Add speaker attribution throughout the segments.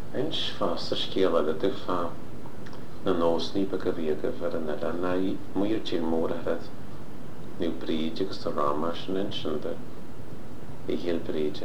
Speaker 1: Eens fast scéal agad fá na nósní be go bhíagah ar an eile na muir tí mór ahead nu bríide agus tá rámar sin sin de I héal bríide.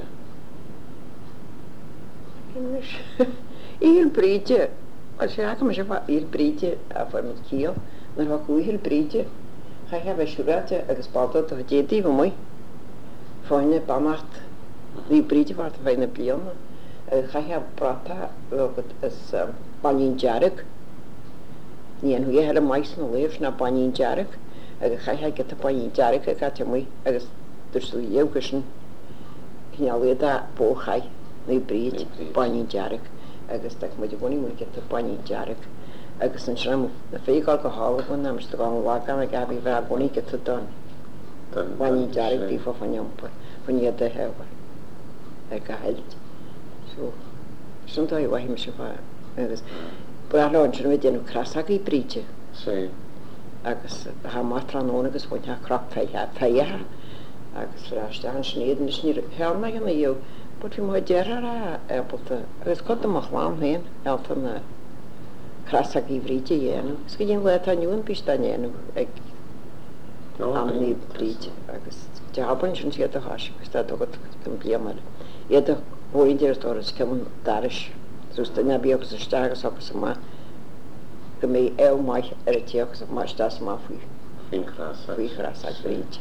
Speaker 2: Íl bríide a sé me se íl bríide a bfu mit cíal na bha cuihil bríide cha heb siúráte agus bada a dédí go mu fáinine bamacht hí bríide war a bhaine blianana cha heb brata is banín dearach ní an hu he mais na léh na banín dearach agus cha get a banín dearach a ga mu agus dusú dhéhgusin cíáléad a bóchaid na bríd banín dearach agus te mu buni mu get a banín dearach agus an sram na féáil go hálaún am sta gáhá a gabí bhe buní get a don banín dearach tí fá fanjampa fan iad a hefa ga heilt so sintá I wahim se fá agus braláin sin mé déanú crasach í bríide agus ha matranón agus bhain ha crop féithe agus ráiste an snéan is ní hearna gan ío bud má dear a ebalta agus chu amach lám héin elta na crasach í bríide dhéanú gus go dhéon le aniuúin bí danéanú ag amní bríide agus deaban sin siad a háis gus tá dogad an bliamar iad a bhíidir toras ceann daris sústa nebíogus a stegus agus má go mé éhmaith ar a tíogus a mar stas má faoi faoi crasach bríide.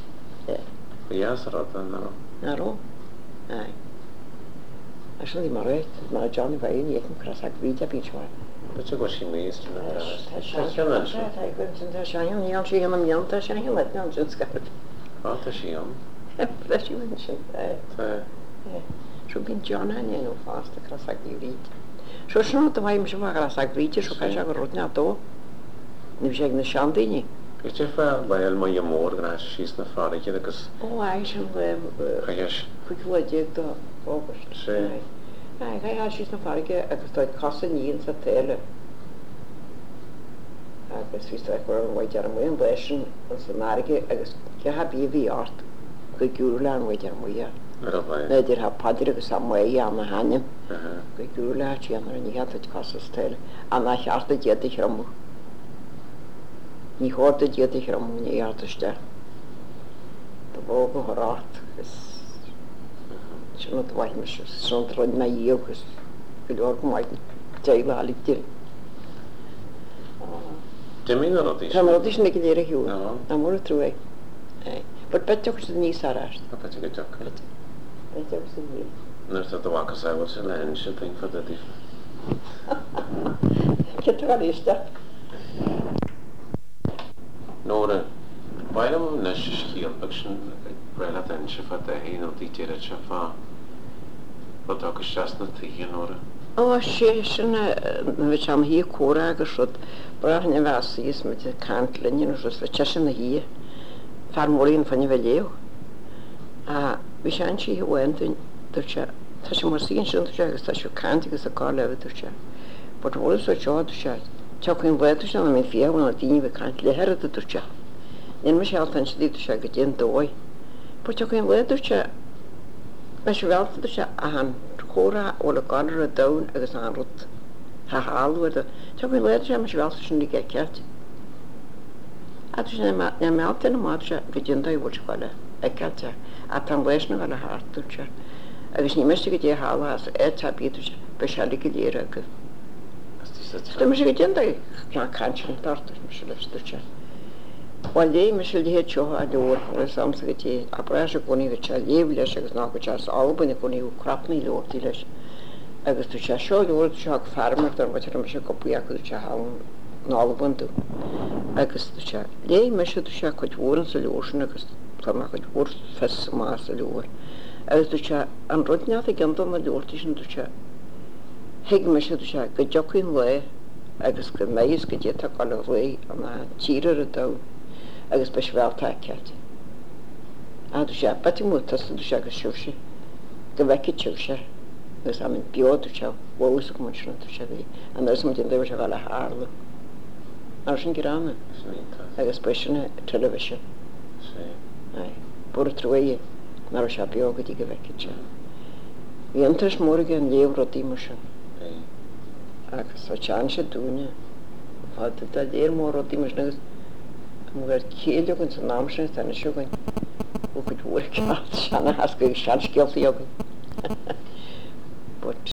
Speaker 2: Naró a sin mar réit mar Johnny bhaon éan crasach bríide bíáil.
Speaker 1: But go sí mé
Speaker 2: sean sí an amionanta sé le an sin sca.
Speaker 1: Tá sí an?
Speaker 2: Leisiú sin. Seo bín Johnna ó fásta crasach bríide. Seo sin a bhaim se bh crasach bríide seo cai se go rutne dó. Ní sé na seandaine.
Speaker 1: Gus te bhil mai mór gan síos na fáige agus
Speaker 2: ó sin chuileé do ógust sé síos na fáige agus tá casa níon sa téile agus ví chu an bhaid ar an leisin an san náige agus ce ha bí bhí art go gúr le an bhaid ar muia idir ha padidir agus sam mé an na haine go gúr le tí an ní hat casa téile an na cheartta déada chramú. Ní háirta déada chramúna artaiste Tá bó go thrácht gus sin bhaithme sanráid na díogus go leor go maidin déile halítir. Táis na go léir a hiú na mór trú é. Bud beteachgus a níos aráist.
Speaker 1: Nuir a bhachas ahil se le se ting fa dí.
Speaker 2: Ceiste.
Speaker 1: Nóra bhaim na scíalbeh sin breile an se fa a hé ó dítéire se fá bud agus seas na tuí nóra.
Speaker 2: Ó sé sinna bheit am hí córa agus rud brethna bheíos me cant linne gus le te sin na hí farmóíon fanne bheith léo. A bhí sé an si bhhain dúirte tá sé mar síon sin agus tá siú cant agus a cá leh dúirte. Bud bhla so teáú se teachn bhaidir se mé fiamhna a daine bh cant lehéad a dúirte. Ní me sé an díú se go déon dóid. Pu teachn bhaidirte me se bhhealta se a an chóra ó le gadar a dam agus an rut Tá háúir te bhfuil leidir sem se bhhealta sin ige ceart. A mealta na má se go diondaí bhil seáile ag ceilte a tan leisna bhile háúte. agus ní meiste go dé hálas tabíú be se go léire agus. Sta me sé go dénda cansin tartas me se leúte. Bháil lé me se lé teo a leor le samsa go té a bre se goní go te léh leis agus ná go te albanna goníú crapnaí leirtaí leis. agus tú se seo leir seach farmar ar bhaid me se copuí acu te hán nábanú. agus tú se lé me se tú se chuid hóran sa leorsin agus tá chuid hór fes más a leor. agus tú se an rudnead a gandan na leirtaí sin tú se hiig me se tú se go deochaín le agus go méis go dé gal ré an tírar a da agus be bhheltá ceart. A tú se betí mú tú se go siúse go bheice tiúse agus am beú se bhs go mu tú se bhí an gus mu déir se bhile hála. Ar sin grána agus buisina television bur troé nar se beag go dtí go bheice se. Bhí antas mór an léomh rodí mar sin agus bha tean sé dúine fad a déir mór ó dímas nagus mú céile gon san námsin tanna siúgain ó go dúir ceart seanna as go sean scialtaí agan.